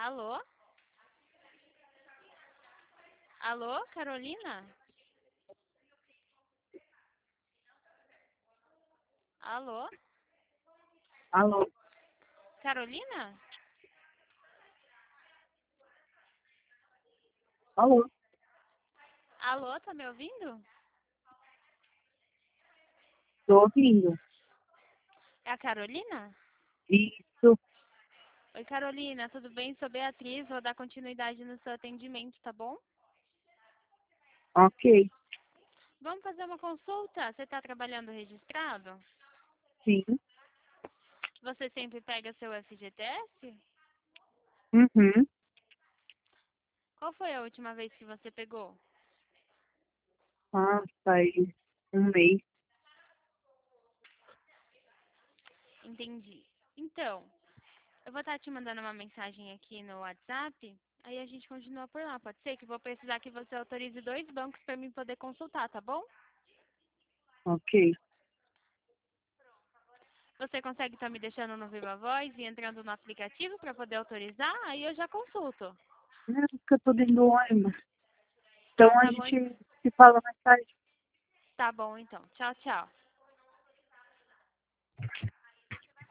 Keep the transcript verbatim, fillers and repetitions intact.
Alô? Alô, Carolina? Alô? Alô? Carolina? Alô? Alô, tá me ouvindo? Tô ouvindo. É a Carolina? Isso. Oi, Carolina, tudo bem? Sou Beatriz, vou dar continuidade no seu atendimento, tá bom? Ok. Vamos fazer uma consulta? Você está trabalhando registrado? Sim. Você sempre pega seu F G T S? Uhum. Qual foi a última vez que você pegou? Ah, faz um mês. Entendi. Então, eu vou estar te mandando uma mensagem aqui no WhatsApp, aí a gente continua por lá. Pode ser que vou precisar que você autorize dois bancos para mim poder consultar, tá bom? Ok. Você consegue estar me deixando no Viva Voz e entrando no aplicativo para poder autorizar? Aí eu já consulto. Não, porque eu tô dentro do ônibus. Então Ah, a tá bom. gente se fala mais tarde. Tá bom então. Tchau, tchau.